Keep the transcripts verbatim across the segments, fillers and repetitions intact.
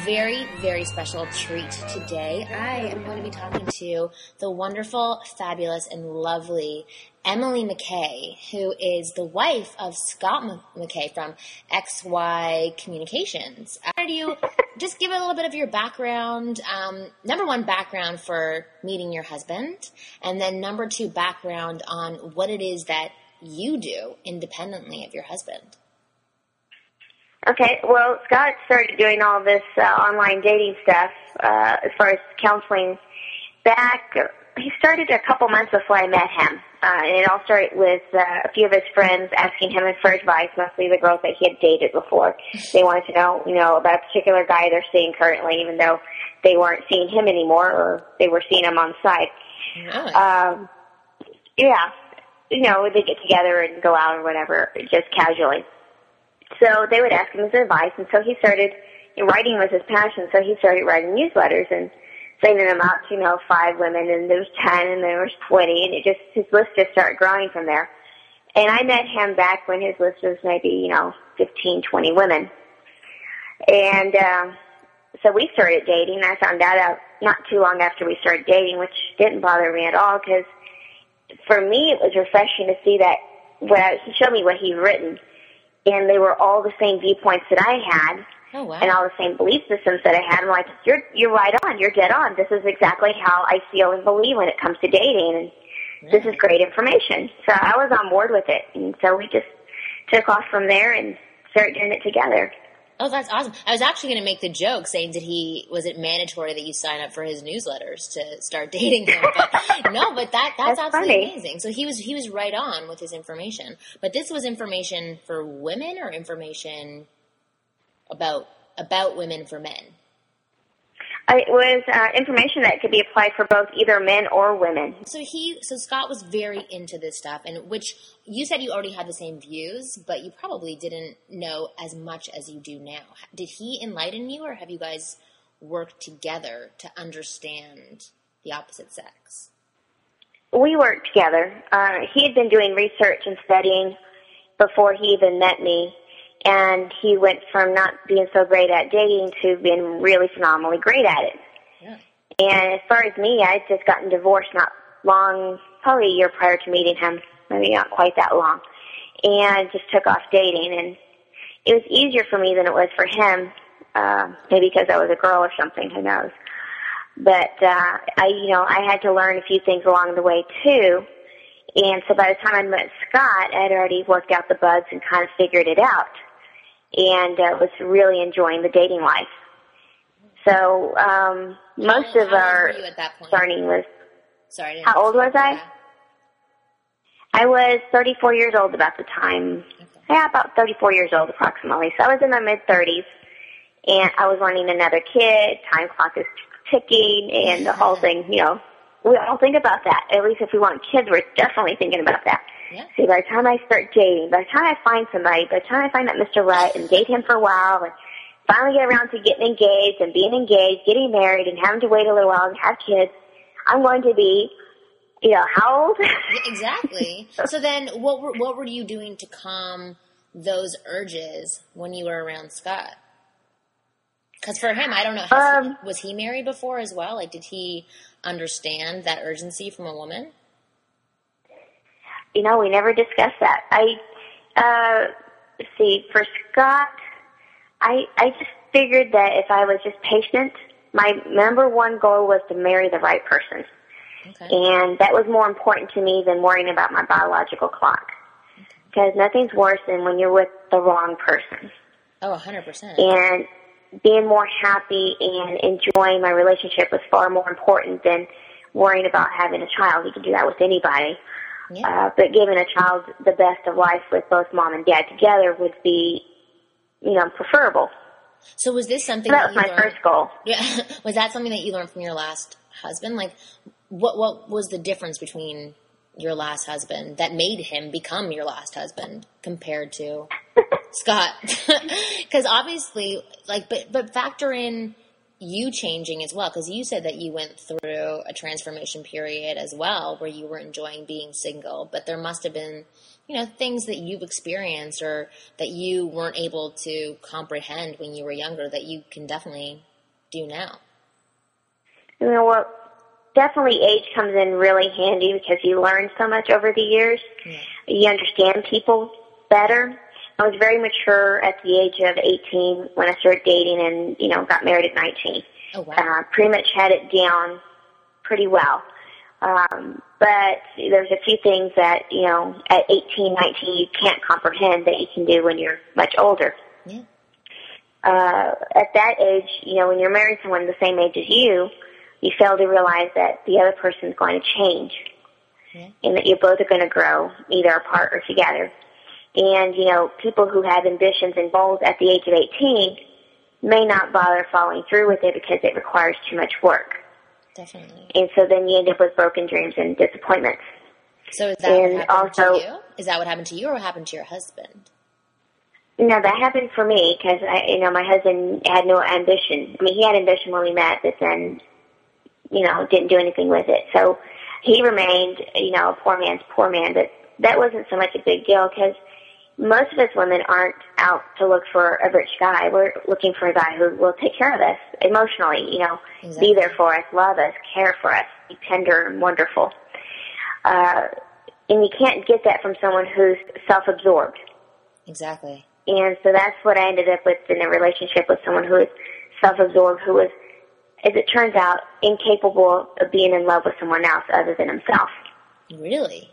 very, very special treat today. I am going to be talking to the wonderful, fabulous, and lovely Emily McKay, who is the wife of Scott McKay from X Y Communications. How do you just give a little bit of your background? Um, number one, background for meeting your husband, and then number two, background on what it is that you do independently of your husband. Okay, well, Scott started doing all this uh, online dating stuff uh, as far as counseling back. He started a couple months before I met him, uh, and it all started with uh, a few of his friends asking him for advice, mostly the girls that he had dated before. They wanted to know, you know, about a particular guy they're seeing currently, even though they weren't seeing him anymore, or they were seeing him on the side. Really? Um, yeah, you know, they get together and go out or whatever, just casually. So they would ask him his advice, and so he started, you know, writing was his passion, so he started writing newsletters and sending them out to, you know, five women, and there was ten, and there was twenty, and it just, his list just started growing from there. And I met him back when his list was maybe, you know, fifteen, twenty women. And um, so we started dating. I found that out not too long after we started dating, which didn't bother me at all, because for me it was refreshing to see that, well, he showed me what he'd written, and they were all the same viewpoints that I had, oh, wow. and all the same belief systems that I had. I'm like, you're you're right on, you're dead on. This is exactly how I feel and believe when it comes to dating, and yeah. This is great information. So I was on board with it, and so we just took off from there and started doing it together. Oh, that's awesome. I was actually going to make the joke saying, did he, was it mandatory that you sign up for his newsletters to start dating him? But no, but that, that's, that's absolutely funny. Amazing. So he was, he was right on with his information. But this was information for women or information about, about women for men? It was uh, information that could be applied for both either men or women. So he, so Scott was very into this stuff, and which you said you already had the same views, but you probably didn't know as much as you do now. Did he enlighten you, or have you guys worked together to understand the opposite sex? We worked together. Uh, he had been doing research and studying before he even met me. And he went from not being so great at dating to being really phenomenally great at it. Yeah. And as far as me, I had just gotten divorced not long, probably a year prior to meeting him, maybe not quite that long, and just took off dating. And it was easier for me than it was for him, uh, maybe because I was a girl or something, who knows. But uh, I, you know, I had to learn a few things along the way, too. And so by the time I met Scott, I had already worked out the bugs and kind of figured it out, and uh, was really enjoying the dating life. So um, most how, of how our old were you at that point? learning was... Sorry. I didn't how old was I? Yeah. I was thirty-four years old about the time. Okay. Yeah, about thirty-four years old approximately. So I was in my mid-thirties, and I was wanting another kid. Time clock is ticking, and the whole thing, you know. We all think about that. At least if we want kids, we're definitely thinking about that. Yeah. See, by the time I start dating, by the time I find somebody, by the time I find that Mister Right and date him for a while and finally get around to getting engaged and being engaged, getting married and having to wait a little while and have kids, I'm going to be, you know, how old? Exactly. So then what were, what were you doing to calm those urges when you were around Scott? Because for him, I don't know, has um, he, was he married before as well? Like, did he understand that urgency from a woman? You know, we never discussed that. I, uh, let's see, for Scott, I, I just figured that if I was just patient, my number one goal was to marry the right person. Okay. And that was more important to me than worrying about my biological clock. Because okay. Nothing's worse than when you're with the wrong person. Oh, one hundred percent. And being more happy and enjoying my relationship was far more important than worrying about having a child. You can do that with anybody. Yeah. Uh, but giving a child the best of life with both mom and dad together would be, you know, preferable. So was this something so that, that was my learned, first goal. Yeah. Was that something that you learned from your last husband? Like, what what was the difference between your last husband that made him become your last husband compared to Scott? Because obviously, like, but but factor in you changing as well, because you said that you went through a transformation period as well where you were enjoying being single, but there must have been, you know, things that you've experienced or that you weren't able to comprehend when you were younger that you can definitely do now? You know, well, definitely age comes in really handy because you learn so much over the years. Yeah. You understand people better. I was very mature at the age of eighteen when I started dating and, you know, got married at nineteen. Oh, wow. Uh, pretty much had it down pretty well. Um, but there's a few things that, you know, at eighteen, nineteen, you can't comprehend that you can do when you're much older. Yeah. Uh, at that age, you know, when you're marrying someone the same age as you, you fail to realize that the other person is going to change. Yeah. And that you both are going to grow, either apart or together. And, you know, people who have ambitions and goals at the age of eighteen may not bother following through with it because it requires too much work. Definitely. And so then you end up with broken dreams and disappointments. So is that and what happened also, to you? Is that what happened to you or what happened to your husband? No, that happened for me because, I, you know, my husband had no ambition. I mean, he had ambition when we met, but then, you know, didn't do anything with it. So he remained, you know, a poor man's poor man, but that wasn't so much a big deal because most of us women aren't out to look for a rich guy. We're looking for a guy who will take care of us emotionally, you know, exactly. Be there for us, love us, care for us, be tender and wonderful. Uh, and you can't get that from someone who's self-absorbed. Exactly. And so that's what I ended up with in a relationship with someone who is self-absorbed, who is, as it turns out, incapable of being in love with someone else other than himself. Really?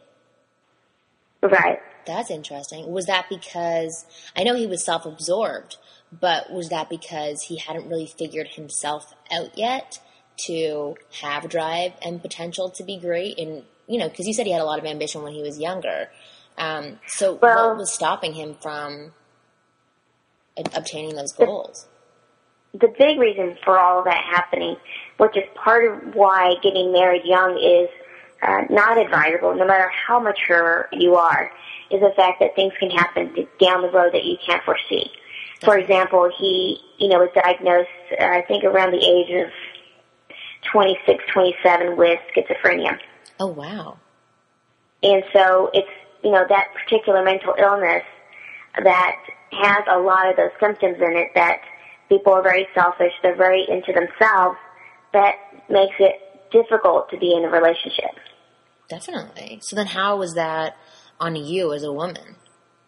Right. That's interesting. Was that because, I know he was self-absorbed, but was that because he hadn't really figured himself out yet to have drive and potential to be great? And, you know, because you said he had a lot of ambition when he was younger. Um, so well, what was stopping him from obtaining those goals? The, the big reason for all of that happening, which is part of why getting married young is uh, not advisable, no matter how mature you are, is the fact that things can happen down the road that you can't foresee. For example, he, you know, was diagnosed, uh, I think, around the age of twenty-six, twenty-seven with schizophrenia. Oh, wow. And so it's, you know, that particular mental illness that has a lot of those symptoms in it that people are very selfish, they're very into themselves, that makes it difficult to be in a relationship. Definitely. So then how was that on you as a woman?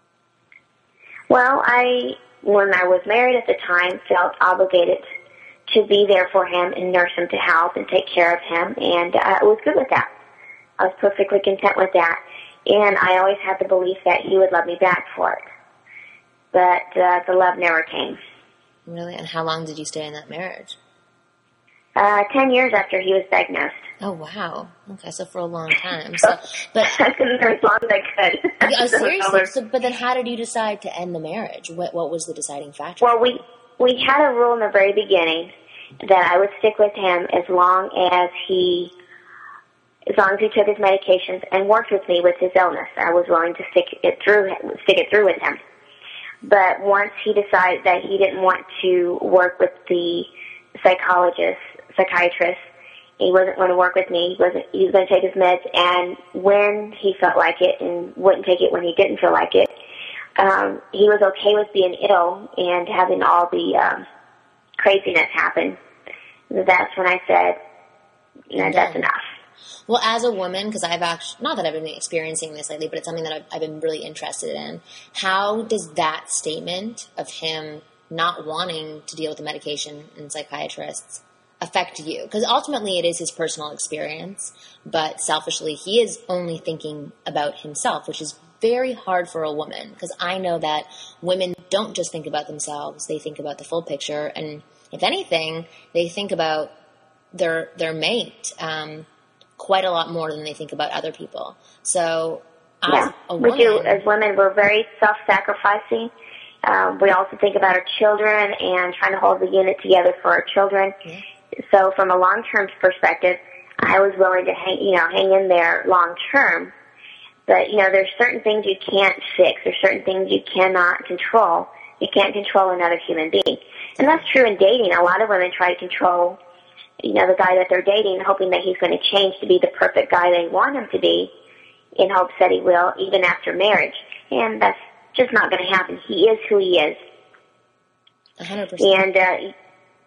Well, I, when I was married at the time, felt obligated to be there for him and nurse him to health and take care of him, and uh, I was good with that. I was perfectly content with that, and I always had the belief that he would love me back for it. But uh, the love never came. Really? And how long did you stay in that marriage? Uh, ten years after he was diagnosed. Oh, wow. Okay, so for a long time. So, but I couldn't as long as I could. Yeah, seriously. So, but then how did you decide to end the marriage? What What was the deciding factor? Well, we we had a rule in the very beginning that I would stick with him as long as he, as long as he took his medications and worked with me with his illness. I was willing to stick it through, stick it through with him. But once he decided that he didn't want to work with the psychologist, psychiatrist, he wasn't going to work with me. He wasn't. He was going to take his meds, and when he felt like it, and wouldn't take it when he didn't feel like it. Um, he was okay with being ill and having all the um, craziness happen. That's when I said, you know, that's enough. Well, as a woman, because I've actually, not that I've been experiencing this lately, but it's something that I've, I've been really interested in. How does that statement of him not wanting to deal with the medication and psychiatrists affect you? Because ultimately it is his personal experience, but selfishly he is only thinking about himself, which is very hard for a woman, because I know that women don't just think about themselves, they think about the full picture, and if anything, they think about their their mate um, quite a lot more than they think about other people. So as yeah, a we woman, do. As women, we're very self-sacrificing. Um, we also think about our children and trying to hold the unit together for our children. Yeah. So from a long-term perspective, I was willing to hang, you know, hang in there long-term. But, you know, there's certain things you can't fix. There's certain things you cannot control. You can't control another human being. And that's true in dating. A lot of women try to control, you know, the guy that they're dating, hoping that he's going to change to be the perfect guy they want him to be, in hopes that he will, even after marriage. And that's just not going to happen. He is who he is. one hundred percent. And uh,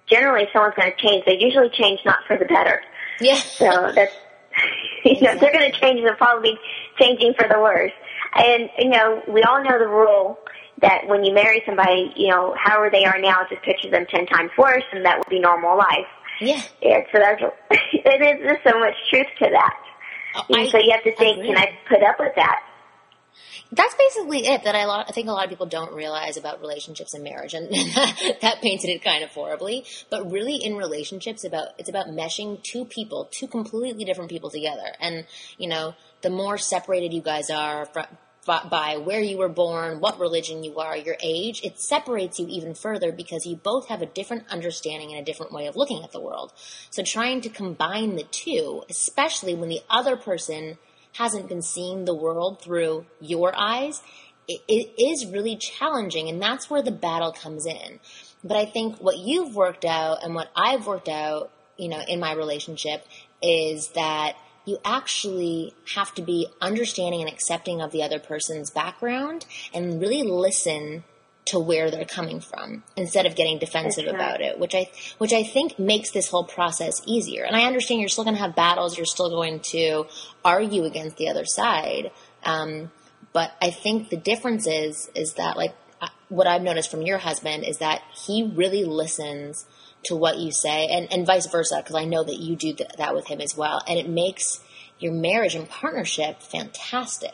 generally someone's going to change. They usually change not for the better. Yeah. So that's, you know, if they're going to change, they'll probably be changing for the worse. And, you know, we all know the rule that when you marry somebody, you know, however they are now, just picture them ten times worse, and that would be normal life. Yeah. And so that's, and there's just so much truth to that. Oh, and I, so you have to think, can I put up with that? That's basically it that I, lo- I think a lot of people don't realize about relationships and marriage, and that painted it kind of horribly. But really, in relationships, about it's about meshing two people, two completely different people together. And you know, the more separated you guys are from, by where you were born, what religion you are, your age, it separates you even further because you both have a different understanding and a different way of looking at the world. So trying to combine the two, especially when the other person hasn't been seeing the world through your eyes, it, it is really challenging, and that's where the battle comes in. But I think what you've worked out and what I've worked out, you know, in my relationship is that you actually have to be understanding and accepting of the other person's background and really listen to where they're coming from instead of getting defensive right. about it, which I which I think makes this whole process easier. And I understand you're still going to have battles, you're still going to argue against the other side, um, but I think the difference is is that, like, what I've noticed from your husband is that he really listens to what you say, and, and vice versa, because I know that you do th- that with him as well, and it makes your marriage and partnership fantastic.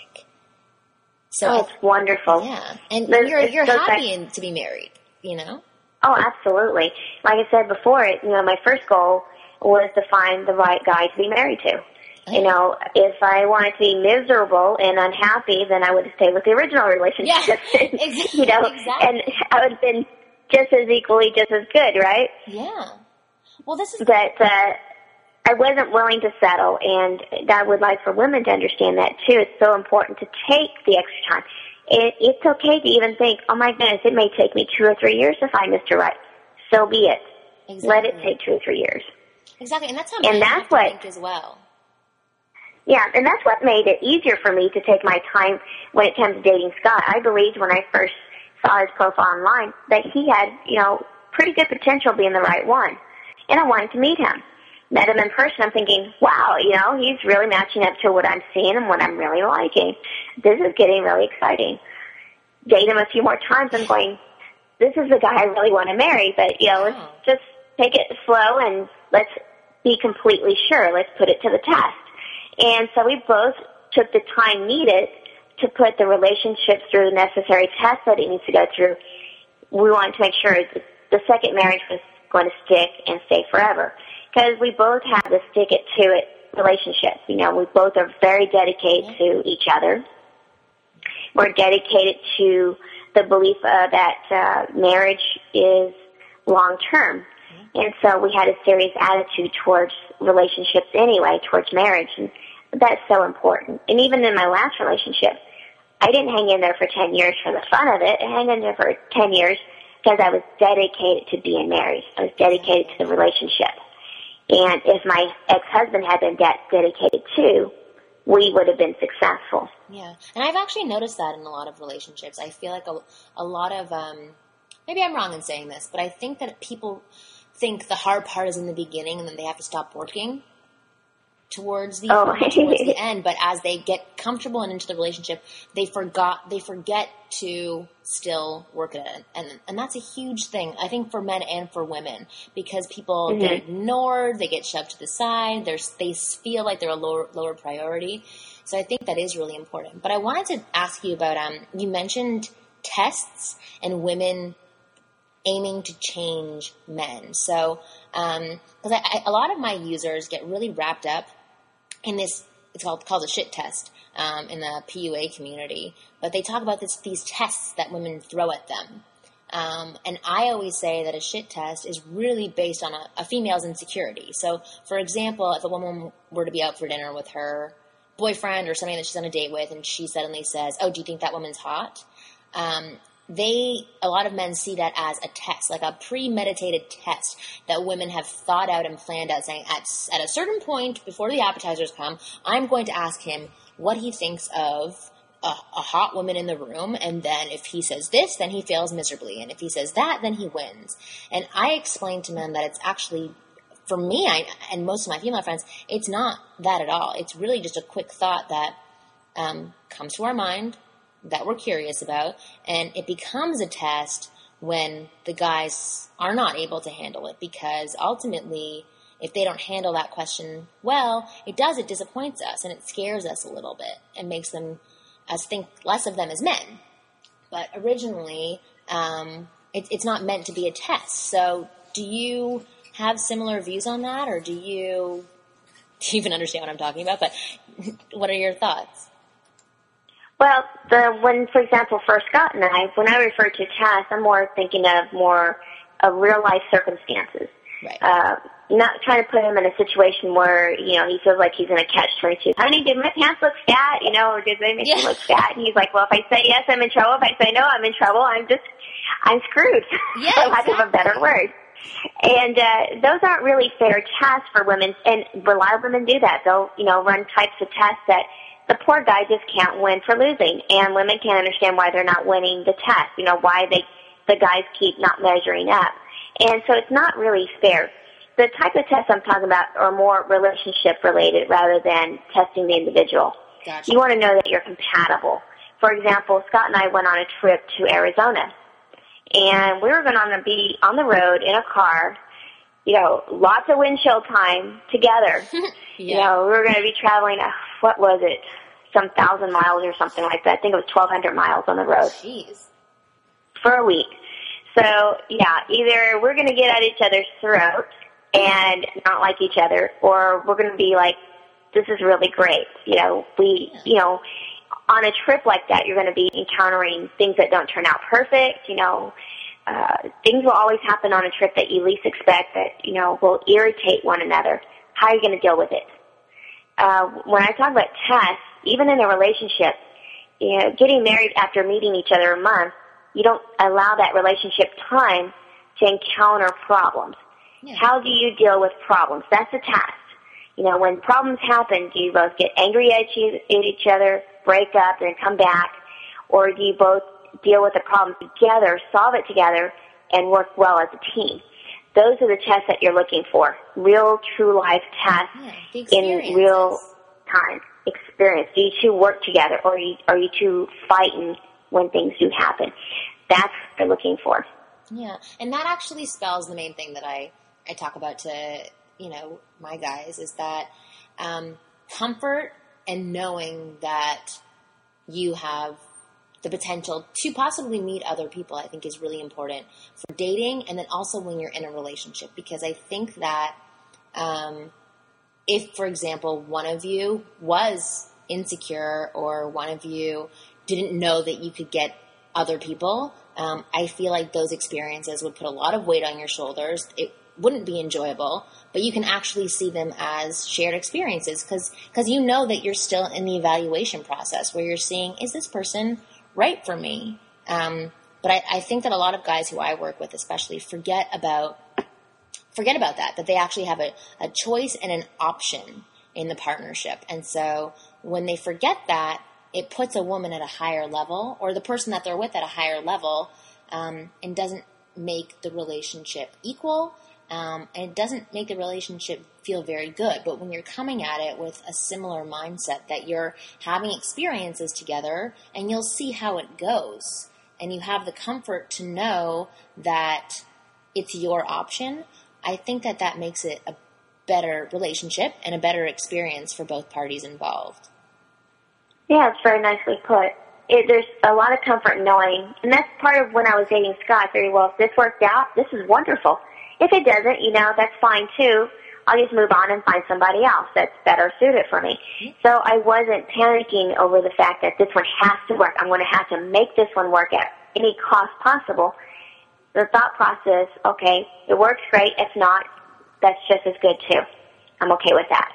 So oh, it's wonderful. Yeah, and There's, you're you're so happy in, to be married, you know? Oh, absolutely. Like I said before, you know, my first goal was to find the right guy to be married to. Oh. You know, if I wanted to be miserable and unhappy, then I would have stayed with the original relationship. Yeah, exactly. You know, exactly. and I would have been just as equally, just as good, right? Yeah. Well, this is... But uh, I wasn't willing to settle, and I would like for women to understand that, too. It's so important to take the extra time. It, it's okay to even think, oh, my goodness, it may take me two or three years to find Mister Right. So be it. Exactly. Let it take two or three years. Exactly, and that's how and men that's have to what, think as well. Yeah, and that's what made it easier for me to take my time when it came to dating Scott. I believed when I first saw his profile online that he had, you know, pretty good potential being the right one. And I wanted to meet him. Met him in person, I'm thinking, wow, you know, he's really matching up to what I'm seeing and what I'm really liking. This is getting really exciting. Date him a few more times, I'm going, this is the guy I really want to marry, but, you know, let's just take it slow and let's be completely sure. Let's put it to the test. And so we both took the time needed to put the relationship through the necessary tests that it needs to go through. We wanted to make sure that the second marriage was going to stick and stay forever. Because we both have the stick-it-to-it relationship. You know, we both are very dedicated to each other. We're dedicated to the belief uh, that uh, marriage is long-term. And so we had a serious attitude towards relationships anyway, towards marriage. And that's so important. And even in my last relationship, I didn't hang in there for ten years for the fun of it. I hung in there for ten years because I was dedicated to being married. I was dedicated to the relationship. And if my ex-husband had been de- dedicated too, we would have been successful. Yeah. And I've actually noticed that in a lot of relationships. I feel like a, a lot of, um, maybe I'm wrong in saying this, but I think that people think the hard part is in the beginning and then they have to stop working towards the oh. towards the end. But as they get comfortable and into the relationship, they forgot they forget to still work at it, and and that's a huge thing, I think, for men and for women, because people mm-hmm. get ignored, they get shoved to the side, there's they feel like they're a lower lower priority. So I think that is really important. But I wanted to ask you about um you mentioned tests and women aiming to change men. So um because I, I, a lot of my users get really wrapped up in this, it's called, called a shit test um, in the P U A community, but they talk about this, these tests that women throw at them. Um, and I always say that a shit test is really based on a, a female's insecurity. So, for example, if a woman were to be out for dinner with her boyfriend or somebody that she's on a date with, and she suddenly says, oh, do you think that woman's hot? Um, They, a lot of men see that as a test, like a premeditated test that women have thought out and planned out, saying at, at a certain point before the appetizers come, I'm going to ask him what he thinks of a, a hot woman in the room, and then if he says this, then he fails miserably, and if he says that, then he wins. And I explain to men that it's actually, for me, I, and most of my female friends, it's not that at all. It's really just a quick thought that um, comes to our mind, that we're curious about, and it becomes a test when the guys are not able to handle it, because ultimately, if they don't handle that question well, it does, it disappoints us, and it scares us a little bit, and makes them, us think less of them as men. But originally, um, it, it's not meant to be a test. So do you have similar views on that, or do you, do you even understand what I'm talking about? But what are your thoughts? Well, the when, for example, for Scott and I, when I refer to tests, I'm more thinking of more of real life circumstances. Right. Uh, not trying to put him in a situation where, you know, he feels like he's in a catch twenty-two. Honey, did my pants look fat? You know, or did they make yeah. me look fat? And he's like, well, if I say yes, I'm in trouble. If I say no, I'm in trouble. I'm just, I'm screwed. Yeah, for lack of a better word. And uh, those aren't really fair tests for women, and a lot of women do that. They'll, you know, run types of tests that the poor guy just can't win for losing, and women can't understand why they're not winning the test, you know, why they, the guys keep not measuring up. And so it's not really fair. The type of tests I'm talking about are more relationship-related rather than testing the individual. Gotcha. You want to know that you're compatible. For example, Scott and I went on a trip to Arizona, and we were going to be on the road in a car, you know, lots of windshield time together. yeah. You know, we were going to be traveling, uh, what was it, some thousand miles or something like that. I think it was twelve hundred miles on the road. Jeez. For a week. So, yeah, either we're going to get at each other's throats and not like each other, or we're going to be like, this is really great. You know, we, yeah. you know, on a trip like that, you're going to be encountering things that don't turn out perfect, you know. Uh, things will always happen on a trip that you least expect that, you know, will irritate one another. How are you going to deal with it? Uh, when I talk about tests, even in a relationship, you know, getting married after meeting each other a month, you don't allow that relationship time to encounter problems. Yeah. How do you deal with problems? That's a test. You know, when problems happen, do you both get angry at each other, break up, and come back, or do you both deal with the problem together, solve it together, and work well as a team? Those are the tests that you're looking for. Real, true life tests yeah, in real time. Experience. Do you two work together, or are you, are you two fighting when things do happen? That's what they're looking for. Yeah, and that actually spells the main thing that I, I talk about to, you know, my guys, is that um, comfort and knowing that you have the potential to possibly meet other people, I think is really important for dating, and then also when you're in a relationship, because I think that um, if, for example, one of you was insecure or one of you didn't know that you could get other people, um, I feel like those experiences would put a lot of weight on your shoulders. It wouldn't be enjoyable, but you can actually see them as shared experiences because because you know that you're still in the evaluation process where you're seeing, is this person right for me? Um, but I, I think that a lot of guys who I work with especially forget about forget about that, that they actually have a, a choice and an option in the partnership. And so when they forget that, it puts a woman at a higher level, or the person that they're with at a higher level, um, and doesn't make the relationship equal, um, and it doesn't make the relationship feel very good. But when you're coming at it with a similar mindset, that you're having experiences together, and you'll see how it goes, and you have the comfort to know that it's your option, I think that that makes it a better relationship and a better experience for both parties involved. Yeah, it's very nicely put. It, there's a lot of comfort in knowing, and that's part of when I was dating Scott. Very well, if this worked out, this is wonderful. If it doesn't, you know, that's fine too. I'll just move on and find somebody else that's better suited for me. Mm-hmm. So I wasn't panicking over the fact that this one has to work. I'm going to have to make this one work at any cost possible. The thought process, okay, it works great. If not, that's just as good too. I'm okay with that.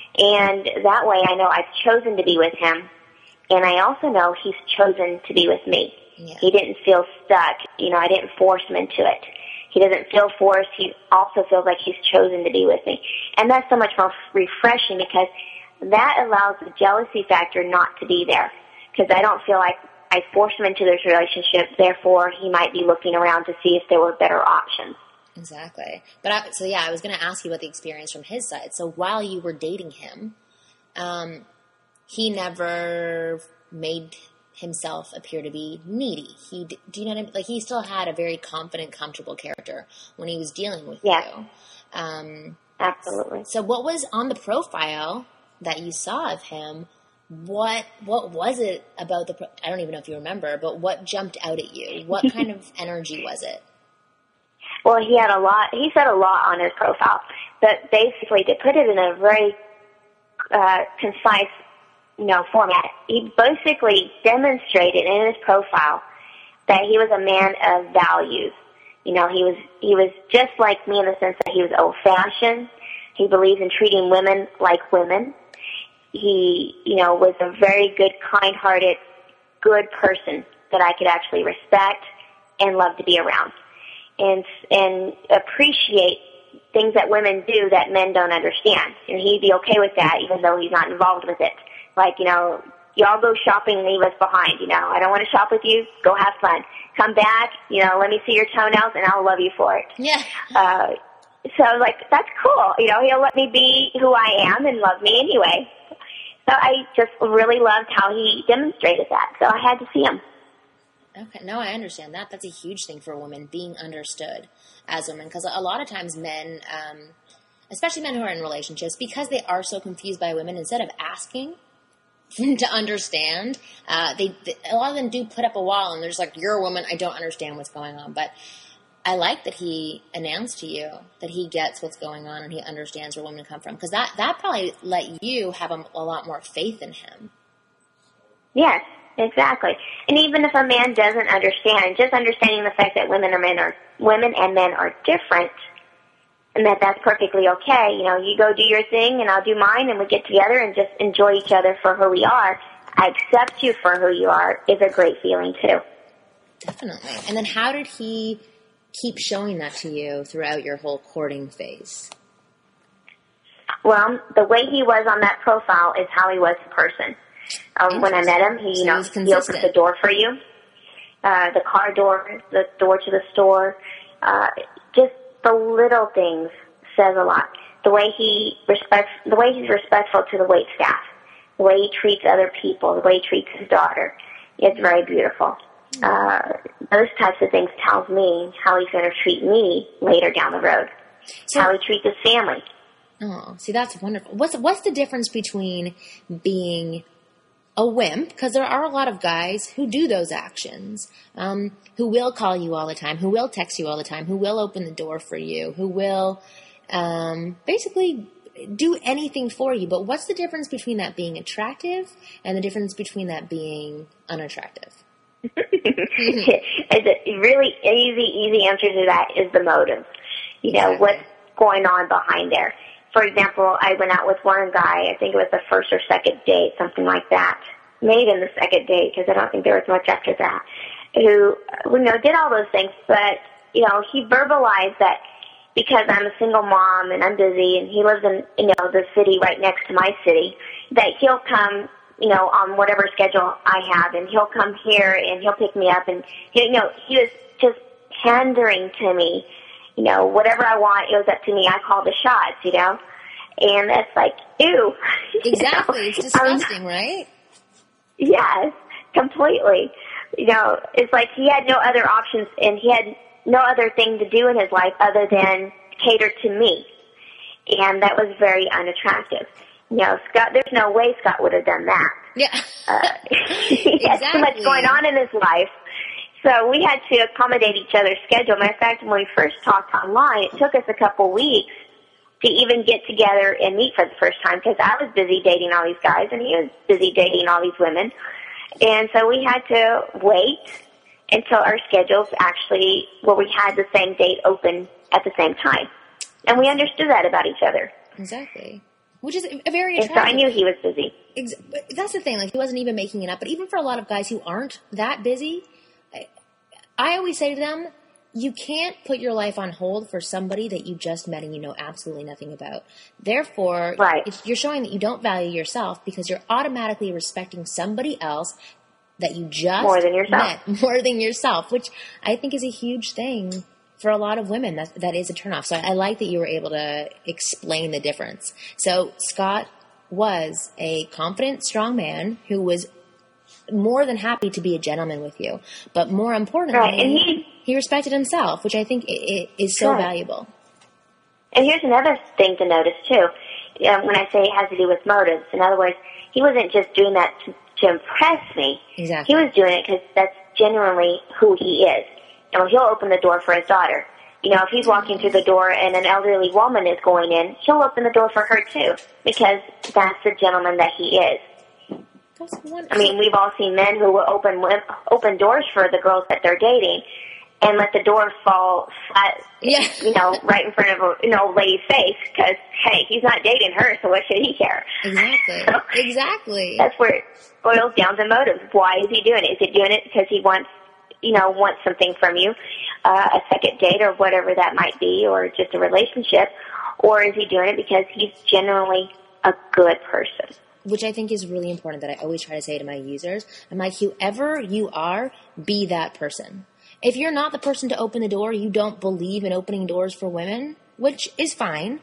And that way I know I've chosen to be with him, and I also know he's chosen to be with me. Yeah. He didn't feel stuck. You know, I didn't force him into it. He doesn't feel forced. He also feels like he's chosen to be with me. And that's so much more refreshing because that allows the jealousy factor not to be there. because I don't feel like I forced him into this relationship. Therefore, he might be looking around to see if there were better options. Exactly. But I, so yeah, I was going to ask you about the experience from his side. So while you were dating him, um, he never made himself appear to be needy. He, do you know what I mean? Like, he still had a very confident, comfortable character when he was dealing with yes. you. Um, Absolutely. So what was on the profile that you saw of him? What what was it about the? Pro- I don't even know if you remember, but what jumped out at you? What kind of energy was it? Well, he had a lot. He said a lot on his profile, but basically, to put it in a very uh, concise, you know, format, he basically demonstrated in his profile that he was a man of values. You know, he was he was just like me in the sense that he was old-fashioned. He believes in treating women like women. He, you know, was a very good, kind-hearted, good person that I could actually respect and love to be around, and and appreciate things that women do that men don't understand. And he'd be okay with that, even though he's not involved with it. Like, you know, y'all go shopping, leave us behind. You know, I don't want to shop with you. Go have fun. Come back. You know, let me see your toenails, and I'll love you for it. Yeah. Uh, so I was like, that's cool. You know, he'll let me be who I am and love me anyway. So I just really loved how he demonstrated that. So I had to see him. Okay, no, I understand that. That's a huge thing for women, being understood as women. Because a lot of times men, um, especially men who are in relationships, because they are so confused by women, instead of asking to understand, uh, they, they a lot of them do put up a wall and they're just like, you're a woman, I don't understand what's going on. But I like that he announced to you that he gets what's going on and he understands where women come from, because that, that probably let you have a, a lot more faith in him. Yes, exactly. And even if a man doesn't understand, just understanding the fact that women and men are women and men are different, and that that's perfectly okay. You know, you go do your thing and I'll do mine, and we get together and just enjoy each other for who we are. I accept you for who you are is a great feeling too. Definitely. And then how did he keep showing that to you throughout your whole courting phase? Well, the way he was on that profile is how he was in person. Um, when I met him, he, you know, he opens the door for you, uh, the car door, the door to the store. Uh, just the little things says a lot. The way he respects, the way he's respectful to the wait staff, the way he treats other people, the way he treats his daughter. It's very beautiful. Uh, those types of things tells me how he's going to treat me later down the road, so, how he treats his family. Oh, see, that's wonderful. What's what's the difference between being a wimp, because there are a lot of guys who do those actions, um, who will call you all the time, who will text you all the time, who will open the door for you, who will um, basically do anything for you. But what's the difference between that being attractive and the difference between that being unattractive? A really easy, easy answer to that is the motive. You know, exactly. What's going on behind there. For example, I went out with one guy, I think it was the first or second date, something like that. Maybe in the second date, because I don't think there was much after that, who, you know, did all those things, but, you know, he verbalized that because I'm a single mom and I'm busy and he lives in, you know, the city right next to my city, that he'll come, you know, on whatever schedule I have, and he'll come here and he'll pick me up, and, you know, he was just pandering to me. You know, whatever I want, it was up to me. I call the shots, you know? And that's like, ew. Exactly. You know? It's disgusting, um, right? Yes, completely. You know, it's like he had no other options, and he had no other thing to do in his life other than cater to me. And that was very unattractive. You know, Scott, there's no way Scott would have done that. Yeah. uh, he exactly. had too much going on in his life. So we had to accommodate each other's schedule. Matter of fact, when we first talked online, it took us a couple weeks to even get together and meet for the first time, because I was busy dating all these guys and he was busy dating all these women. And so we had to wait until our schedules actually, well, we had the same date open at the same time. And we understood that about each other. Exactly. Which is a very attractive. And so I knew he was busy. Ex- that's the thing. Like, he wasn't even making it up. But even for a lot of guys who aren't that busy, I, I always say to them, you can't put your life on hold for somebody that you just met and you know absolutely nothing about. Therefore, right. it's, you're showing that you don't value yourself, because you're automatically respecting somebody else that you just more than yourself. met, more than yourself, which I think is a huge thing for a lot of women. That that is a turnoff. So I, I like that you were able to explain the difference. So Scott was a confident, strong man who was more than happy to be a gentleman with you, but more importantly, right. and he, he respected himself, which I think i- i- is so right. valuable. And here's another thing to notice too. Um, when I say it has to do with motives, in other words, he wasn't just doing that to, to impress me. Exactly. He was doing it because that's genuinely who he is. You know, he'll open the door for his daughter. You know, if he's walking through the door and an elderly woman is going in, he'll open the door for her too, because that's the gentleman that he is. That's wonderful. I mean, we've all seen men who will open open doors for the girls that they're dating, and let the door fall flat, yeah. you know, right in front of a, an old lady's face, because, hey, he's not dating her, so what should he care? Exactly. So exactly. that's where it boils down to motives. Why is he doing it? Is he doing it because he wants, you know, wants something from you, uh, a second date or whatever that might be, or just a relationship, or is he doing it because he's genuinely a good person? Which I think is really important, that I always try to say to my users. I'm like, whoever you are, be that person. If you're not the person to open the door, you don't believe in opening doors for women, which is fine,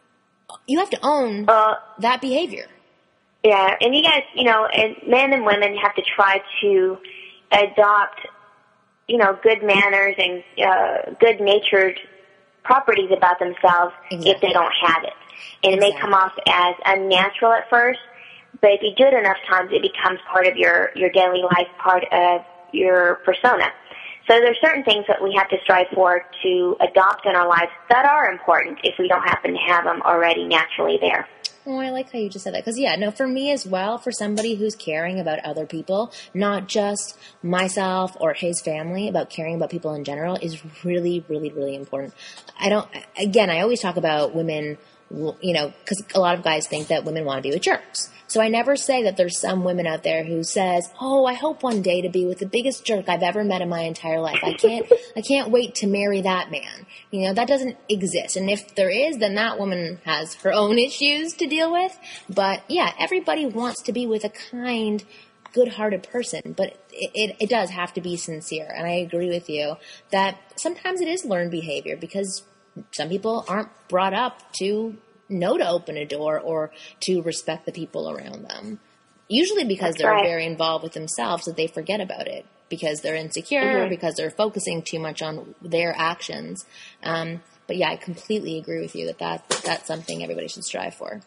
you have to own uh, that behavior. Yeah, and you guys, you know, and men and women have to try to adopt, you know, good manners and uh, good-natured properties about themselves exactly. if they don't have it. And it exactly. may come off as unnatural at first, but if you do it enough times, it becomes part of your, your daily life, part of your persona. So there's certain things that we have to strive for to adopt in our lives that are important if we don't happen to have them already naturally there. Oh, I like how you just said that. Because, yeah, no, for me as well, for somebody who's caring about other people, not just myself or his family, about caring about people in general, is really, really, really important. I don't, again, I always talk about women, you know, because a lot of guys think that women want to be with jerks. So I never say that there's some women out there who says, oh, I hope one day to be with the biggest jerk I've ever met in my entire life. I can't, I can't wait to marry that man. You know, that doesn't exist. And if there is, then that woman has her own issues to deal with. But yeah, everybody wants to be with a kind, good-hearted person, but it, it, it does have to be sincere. And I agree with you that sometimes it is learned behavior, because some people aren't brought up to know to open a door or to respect the people around them. Usually because That's they're right. very involved with themselves that they forget about it, because they're insecure, mm-hmm. because they're focusing too much on their actions. Um, but yeah, I completely agree with you that, that that's something everybody should strive for.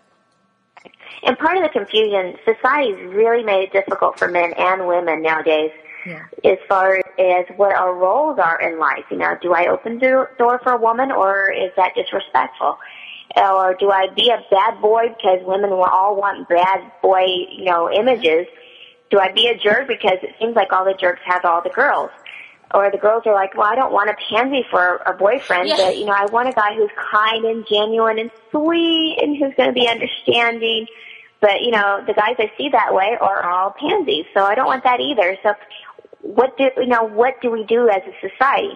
And part of the confusion, society's really made it difficult for men and women nowadays, Yeah. as far as what our roles are in life. You know, do I open the door for a woman, or is that disrespectful? Or do I be a bad boy because women will all want bad boy, you know, images? Do I be a jerk because it seems like all the jerks have all the girls? Or the girls are like, well, I don't want a pansy for a boyfriend, Yeah. but, you know, I want a guy who's kind and genuine and sweet and who's going to be understanding. But, you know, the guys I see that way are all pansies, so I don't want that either. So what do, you know, what do we do as a society?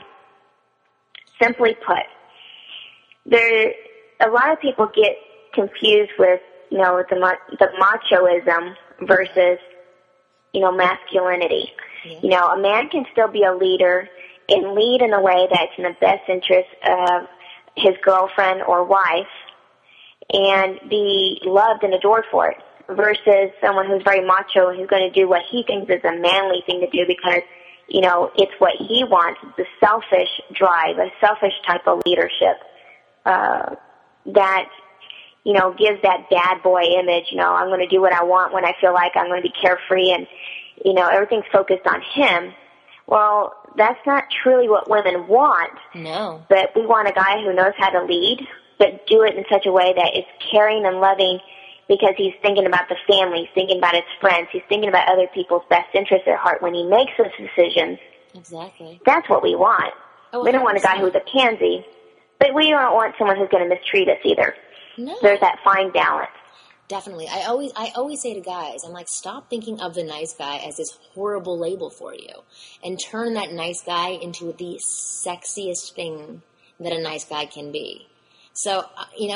Simply put, there, a lot of people get confused with, you know, the, the machoism versus, you know, masculinity. Yeah. You know, a man can still be a leader and lead in a way that's in the best interest of his girlfriend or wife and be loved and adored for it, versus someone who's very macho and who's going to do what he thinks is a manly thing to do because, you know, it's what he wants. It's a selfish drive, a selfish type of leadership uh, that, you know, gives that bad boy image. You know, I'm going to do what I want when I feel like. I'm going to be carefree and, you know, everything's focused on him. Well, that's not truly what women want. No. But we want a guy who knows how to lead, but do it in such a way that is caring and loving, because he's thinking about the family, he's thinking about his friends, he's thinking about other people's best interests at heart when he makes those decisions. Exactly. That's what we want. Oh, we don't want a guy who's a pansy, but we don't want someone who's going to mistreat us either. No. There's that fine balance. Definitely. I always I always say to guys, I'm like, stop thinking of the nice guy as this horrible label for you, and turn that nice guy into the sexiest thing that a nice guy can be. So, uh, you know,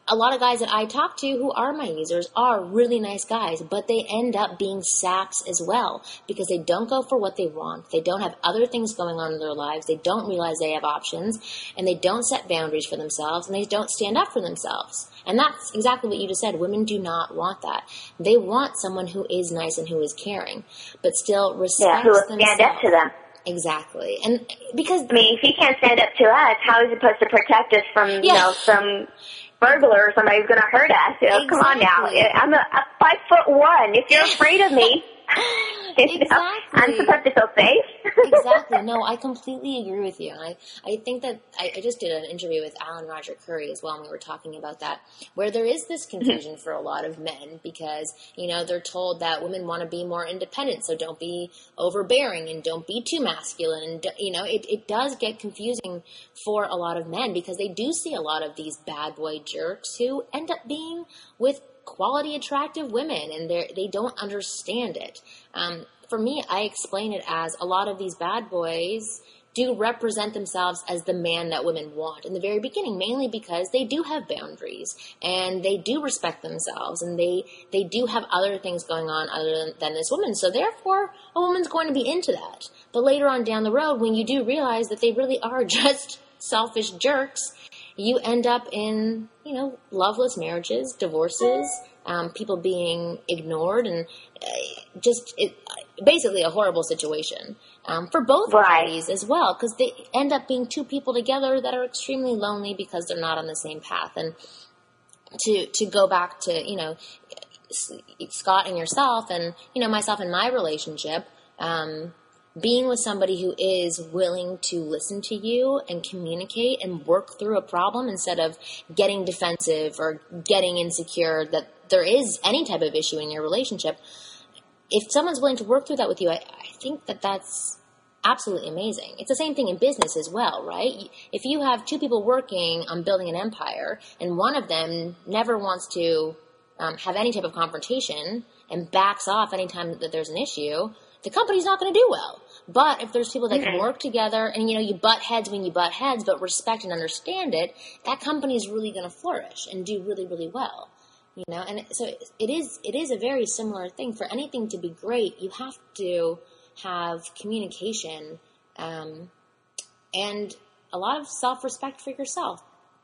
a lot of guys that I talk to who are my users are really nice guys, but they end up being saps as well because they don't go for what they want. They don't have other things going on in their lives. They don't realize they have options, and they don't set boundaries for themselves, and they don't stand up for themselves. And that's exactly what you just said. Women do not want that. They want someone who is nice and who is caring, but still respects yeah, who will themselves. stand up to them. Exactly. And because I mean, if he can't stand up to us, how is he supposed to protect us from, you Yeah. know, some burglar or somebody who's going to hurt us? You know, Exactly. come on now. I'm a, a five foot one. If you're afraid of me, you know, I'm Exactly. supposed to feel safe. Exactly. No, I completely agree with you. And I, I think that I, I just did an interview with Alan Roger Curry as well, and we were talking about that, where there is this confusion for a lot of men because, you know, they're told that women want to be more independent, so don't be overbearing and don't be too masculine. And, you know, it, it does get confusing for a lot of men because they do see a lot of these bad boy jerks who end up being with quality, attractive women, and they they don't understand it. Um, for me, I explain it as a lot of these bad boys do represent themselves as the man that women want in the very beginning, mainly because they do have boundaries and they do respect themselves and they, they do have other things going on other than, than this woman. So therefore, a woman's going to be into that. But later on down the road, when you do realize that they really are just selfish jerks, you end up in, you know, loveless marriages, divorces, um, people being ignored, and uh, just it, basically a horrible situation um, for both Right. parties as well, because they end up being two people together that are extremely lonely because they're not on the same path. And to to go back to, you know, Scott and yourself, and, you know, myself and my relationship, um, being with somebody who is willing to listen to you and communicate and work through a problem instead of getting defensive or getting insecure that there is any type of issue in your relationship. If someone's willing to work through that with you, I, I think that that's absolutely amazing. It's the same thing in business as well, right? If you have two people working on building an empire and one of them never wants to um, have any type of confrontation and backs off anytime that there's an issue, the company's not going to do well. But if there's people that can work together and, you know, you butt heads when you butt heads, but respect and understand it, that company is really going to flourish and do really, really well. You know, and so it is, it is a very similar thing. For anything to be great, you have to have communication, um, and a lot of self-respect for yourself.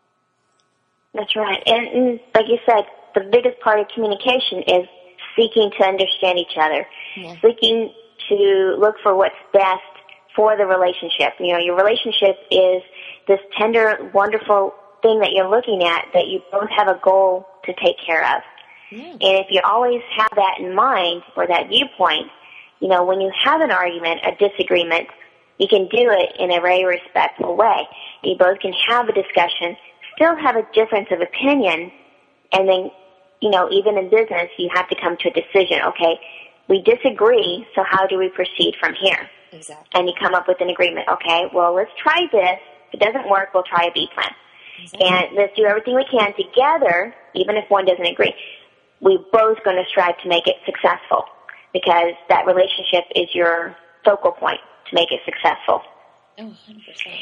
That's right. And, and like you said, the biggest part of communication is seeking to understand each other, Yeah. seeking to look for what's best for the relationship. You know, your relationship is this tender, wonderful thing that you're looking at that you both have a goal to take care of. Yeah. And if you always have that in mind or that viewpoint, you know, when you have an argument, a disagreement, you can do it in a very respectful way. You both can have a discussion, still have a difference of opinion, and then, you know, even in business, you have to come to a decision. Okay, we disagree, so how do we proceed from here? Exactly. And you come up with an agreement. Okay, well, let's try this. If it doesn't work, we'll try a B plan. Exactly. And let's do everything we can together, even if one doesn't agree. We're both going to strive to make it successful because that relationship is your focal point to make it successful. Oh, one hundred percent.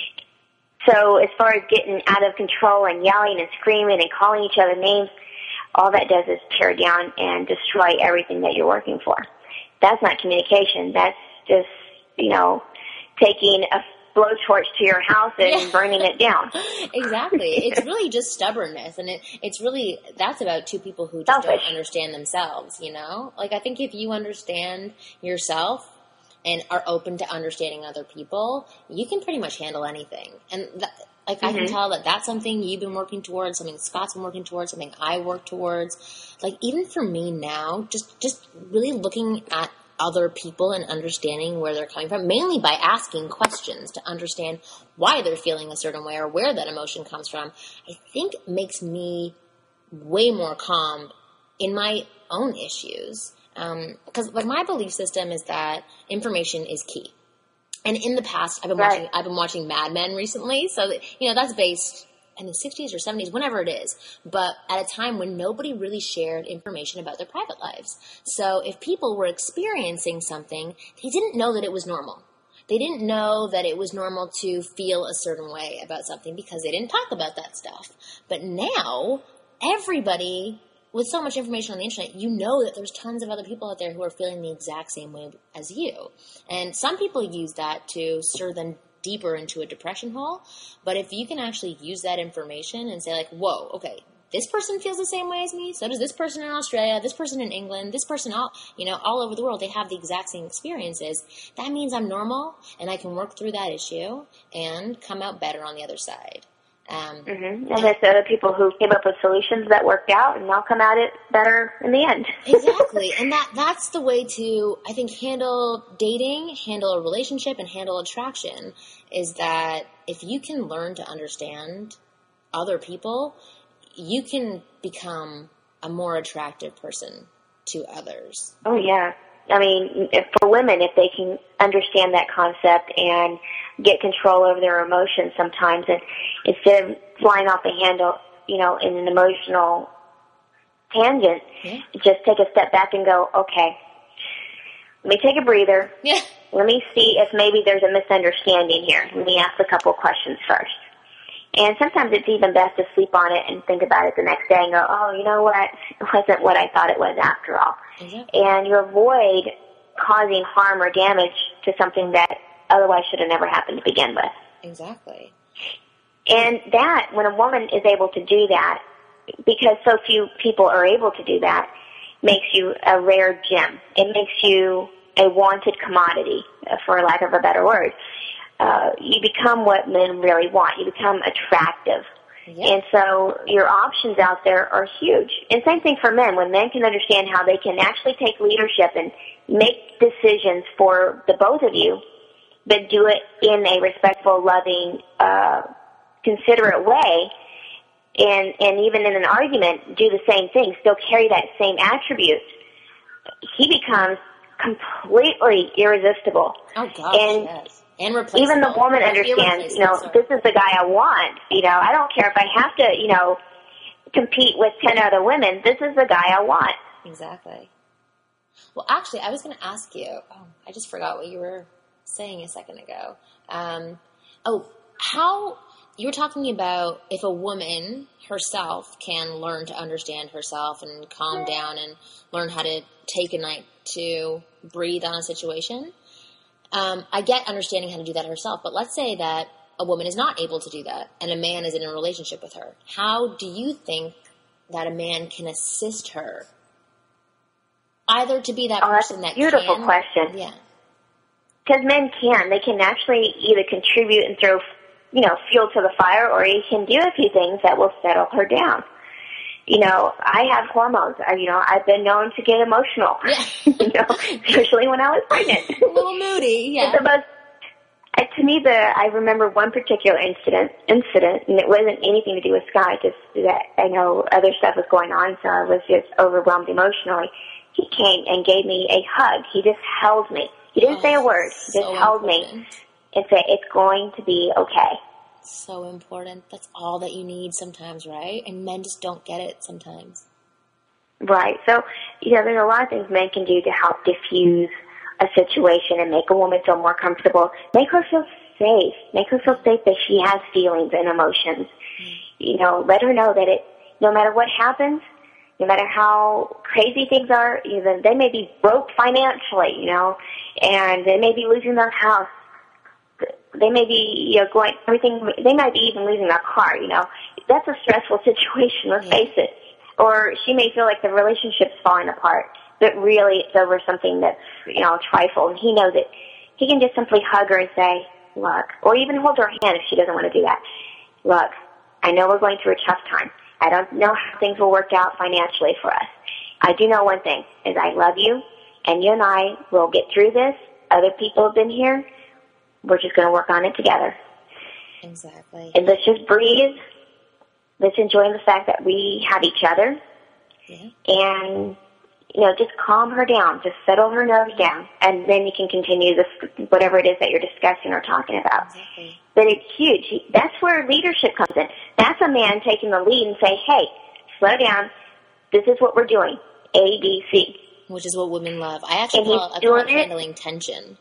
So as far as getting out of control and yelling and screaming and calling each other names, all that does is tear down and destroy everything that you're working for. That's not communication. That's just, you know, taking a blowtorch to your house and Yeah. burning it down. Exactly. It's really just stubbornness, and it, it's really, that's about two people who just Selfish. don't understand themselves, you know? Like, I think if you understand yourself and are open to understanding other people, you can pretty much handle anything. And, that, like, mm-hmm. I can tell that that's something you've been working towards, something Scott's been working towards, something I work towards. Like, even for me now, just, just really looking at other people and understanding where they're coming from, mainly by asking questions to understand why they're feeling a certain way or where that emotion comes from, I think makes me way more calm in my own issues. Because um, like my belief system is that information is key. And in the past, I've been right. watching I've been watching Mad Men recently, so that, you know, that's based in the sixties or seventies, whenever it is, but at a time when nobody really shared information about their private lives. So if people were experiencing something, they didn't know that it was normal. They didn't know that it was normal to feel a certain way about something because they didn't talk about that stuff. But now, everybody, with so much information on the internet, you know that there's tons of other people out there who are feeling the exact same way as you. And some people use that to stir them deeper into a depression hole. But if you can actually use that information and say like, whoa, okay, this person feels the same way as me. So does this person in Australia, this person in England, this person all, you know, all over the world. They have the exact same experiences. That means I'm normal and I can work through that issue and come out better on the other side. Um, mm-hmm. And there's other people who came up with solutions that worked out and now come at it better in the end. Exactly. And that that's the way to, I think, handle dating, handle a relationship, and handle attraction, is that if you can learn to understand other people, you can become a more attractive person to others. Oh, yeah. I mean, if, for women, if they can understand that concept and get control over their emotions sometimes, and instead of flying off the handle, you know, in an emotional tangent, yeah. just take a step back and go, okay, let me take a breather. Yeah. Let me see if maybe there's a misunderstanding here. Let me ask a couple questions first. And sometimes it's even best to sleep on it and think about it the next day and go, oh, you know what? It wasn't what I thought it was after all. Exactly. And you avoid causing harm or damage to something that otherwise should have never happened to begin with. Exactly. And that, when a woman is able to do that, because so few people are able to do that, makes you a rare gem. It makes you a wanted commodity, for lack of a better word. Uh, you become what men really want. You become attractive. Yep. And so your options out there are huge. And same thing for men. When men can understand how they can actually take leadership and make decisions for the both of you, but do it in a respectful, loving, uh, considerate way, and, and even in an argument, do the same thing, still carry that same attribute, he becomes completely irresistible. Oh, gosh, and yes. And replaceable. Even the woman understands, you know, sorry. this is the guy I want. You know, I don't care if I have to, you know, compete with ten other women. This is the guy I want. Exactly. Well, actually, I was going to ask you, oh, I just forgot what you were saying a second ago. Um, oh, how, you were talking about if a woman herself can learn to understand herself and calm down and learn how to take a night to breathe on a situation. Um, I get understanding how to do that herself, but let's say that a woman is not able to do that and a man is in a relationship with her. How do you think that a man can assist her? Either to be that oh, person that's that a beautiful can, question. Yeah. Because men can. They can actually either contribute and throw, you know, fuel to the fire, or he can do a few things that will settle her down. You know, I have hormones. I, you know, I've been known to get emotional. Yeah. you know, especially when I was pregnant. A little moody, yeah. The most, uh, to me, the I remember one particular incident, incident, and it wasn't anything to do with Scott. Just that I know other stuff was going on, so I was just overwhelmed emotionally. He came and gave me a hug. He just held me. He didn't oh, say a word. He just so held important. me and said, "It's going to be okay." So important. That's all that you need sometimes, right? And men just don't get it sometimes. Right. So, you know, there's a lot of things men can do to help diffuse a situation and make a woman feel more comfortable. Make her feel safe. Make her feel safe that she has feelings and emotions. Mm. You know, let her know that it, no matter what happens, no matter how crazy things are, even they may be broke financially, you know, and they may be losing their house. They may be, you know, going, everything, they might be even losing their car, you know. That's a stressful situation, let's yeah. face it. Or she may feel like the relationship's falling apart, but really it's over something that's, you know, trifle. And he knows it. He can just simply hug her and say, look, or even hold her hand if she doesn't want to do that. Look, I know we're going through a tough time. I don't know how things will work out financially for us. I do know one thing, is I love you, and you and I will get through this. Other people have been here. We're just going to work on it together. Exactly. And let's just breathe. Let's enjoy the fact that we have each other. Yeah. And, you know, just calm her down. Just settle her nerves down. And then you can continue this, whatever it is that you're discussing or talking about. Exactly. But it's huge. That's where leadership comes in. That's a man taking the lead and say, hey, slow down. This is what we're doing. A, B, C. Which is what women love. I actually and call, I call it handling tension.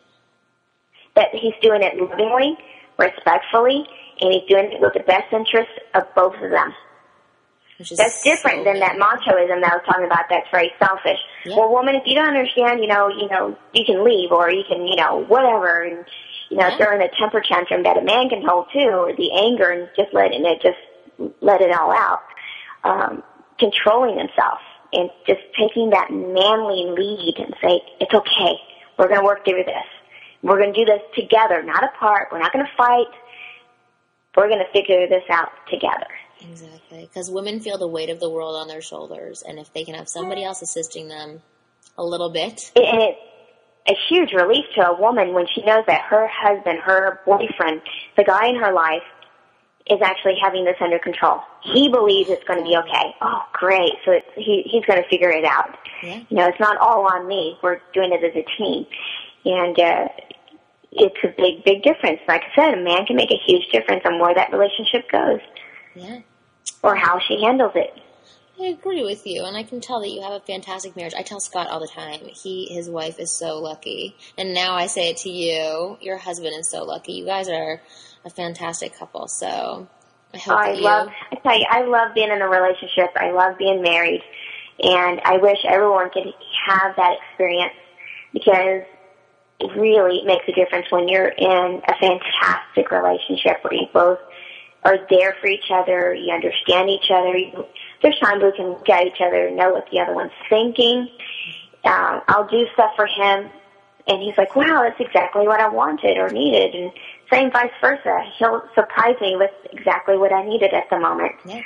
That he's doing it lovingly, respectfully, and he's doing it with the best interest of both of them. Which is That's different so than that machoism that I was talking about. That's very selfish. Yeah. Well, woman, if you don't understand, you know, you know, you can leave or you can, you know, whatever, and you know, Yeah. throw in a temper tantrum that a man can hold too, or the anger and just letting it just let it all out. Um, controlling himself and just taking that manly lead and say, it's okay. We're going to work through this. We're going to do this together, not apart. We're not going to fight. We're going to figure this out together. Exactly. Because women feel the weight of the world on their shoulders. And if they can have somebody else assisting them a little bit. And it's a huge relief to a woman when she knows that her husband, her boyfriend, the guy in her life, is actually having this under control. He believes it's going to be okay. Oh, great. So it's, he, he's going to figure it out. Yeah. You know, it's not all on me. We're doing it as a team. And uh, it's a big, big difference. Like I said, a man can make a huge difference on where that relationship goes. Yeah. Or how she handles it. I agree with you, and I can tell that you have a fantastic marriage. I tell Scott all the time, he, his wife is so lucky. And now I say it to you, your husband is so lucky. You guys are a fantastic couple, so I hope I that you... love, I tell you, I love being in a relationship. I love being married. And I wish everyone could have that experience because it really makes a difference when you're in a fantastic relationship where you both are there for each other, you understand each other. You, there's times we can look at each other and know what the other one's thinking. Uh, I'll do stuff for him, and he's like, wow, that's exactly what I wanted or needed. And same vice versa. He'll surprise me with exactly what I needed at the moment. Yeah.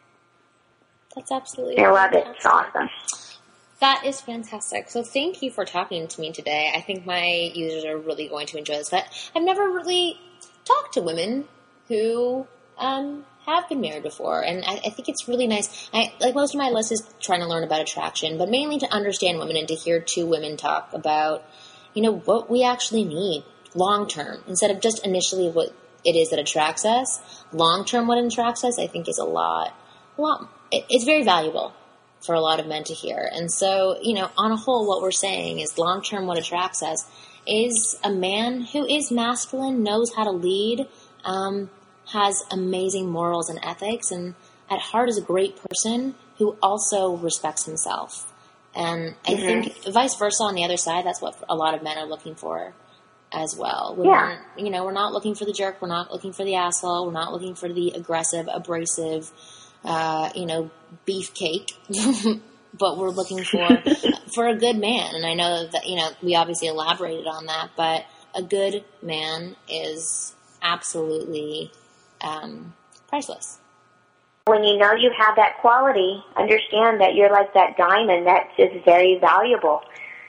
That's absolutely I love it. fantastic. It's awesome. That is fantastic. So thank you for talking to me today. I think my users are really going to enjoy this. But I've never really talked to women who um, have been married before, and I, I think it's really nice. I, like most of my list is trying to learn about attraction, but mainly to understand women and to hear two women talk about, you know, what we actually need long term instead of just initially what it is that attracts us. Long term, what attracts us, I think, is a lot, a lot. It, it's very valuable for a lot of men to hear. And so, you know, on a whole, what we're saying is long term, what attracts us is a man who is masculine, knows how to lead, um, has amazing morals and ethics, and at heart is a great person who also respects himself. And I mm-hmm. think vice versa on the other side, that's what a lot of men are looking for as well. We're yeah. not, you know, we're not looking for the jerk, we're not looking for the asshole, we're not looking for the aggressive, abrasive, uh, you know, beefcake, but we're looking for for a good man. And I know that, you know, we obviously elaborated on that, but a good man is absolutely um, priceless. When you know you have that quality, understand that you're like that diamond that is very valuable,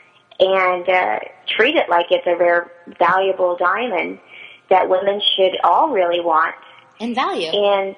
and uh, treat it like it's a very valuable diamond that women should all really want and value. And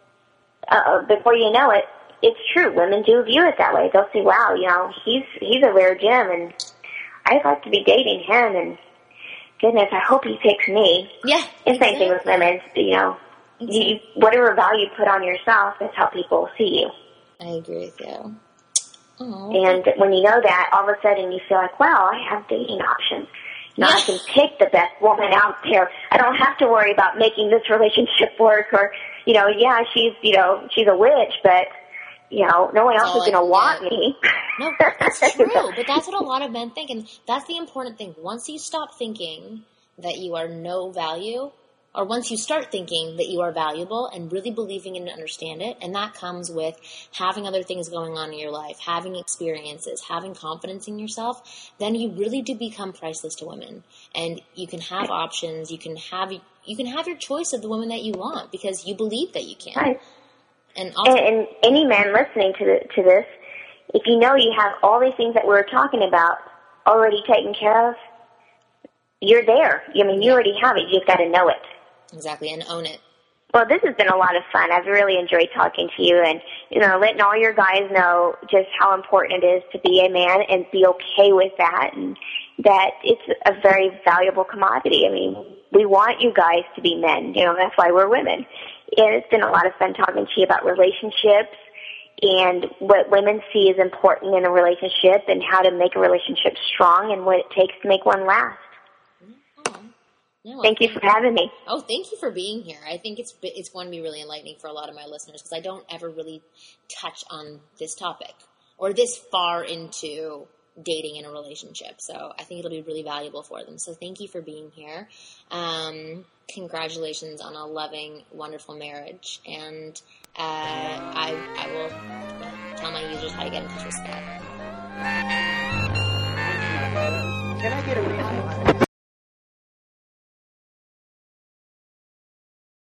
uh, before you know it, it's true. Women do view it that way. They'll say, "Wow, you know, he's he's a rare gem, and I'd like to be dating him." And goodness, I hope he picks me. Yeah. And exactly. same thing with women. You know. You, whatever value you put on yourself, that's how people see you. I agree with you. Oh, and when you know that, all of a sudden you feel like, wow, I have dating options. Now yeah. I can pick the best woman out there. I don't have to worry about making this relationship work or, you know, yeah, she's, you know, she's a witch, but, you know, no one else is going to want me. No, that's true, but that's what a lot of men think, and that's the important thing. Once you stop thinking that you are no value, or once you start thinking that you are valuable and really believing and understand it, and that comes with having other things going on in your life, having experiences, having confidence in yourself, then you really do become priceless to women. And you can have options, you can have you can have your choice of the woman that you want because you believe that you can. Right. And, also, and, and any man listening to the, to this, if you know you have all these things that we were talking about already taken care of, you're there. I mean, you already have it. You just got to know it. Exactly, and own it. Well, this has been a lot of fun. I've really enjoyed talking to you and, you know, letting all your guys know just how important it is to be a man and be okay with that, and that it's a very valuable commodity. I mean, we want you guys to be men. You know, that's why we're women. And it's been a lot of fun talking to you about relationships and what women see as important in a relationship and how to make a relationship strong and what it takes to make one last. No, Thank you for having me. Oh, thank you for being here. I think it's it's going to be really enlightening for a lot of my listeners because I don't ever really touch on this topic or this far into dating in a relationship. So I think it'll be really valuable for them. So thank you for being here. Um, congratulations on a loving, wonderful marriage. And uh, I, I will tell my users how to get in touch with Scott. Can I get a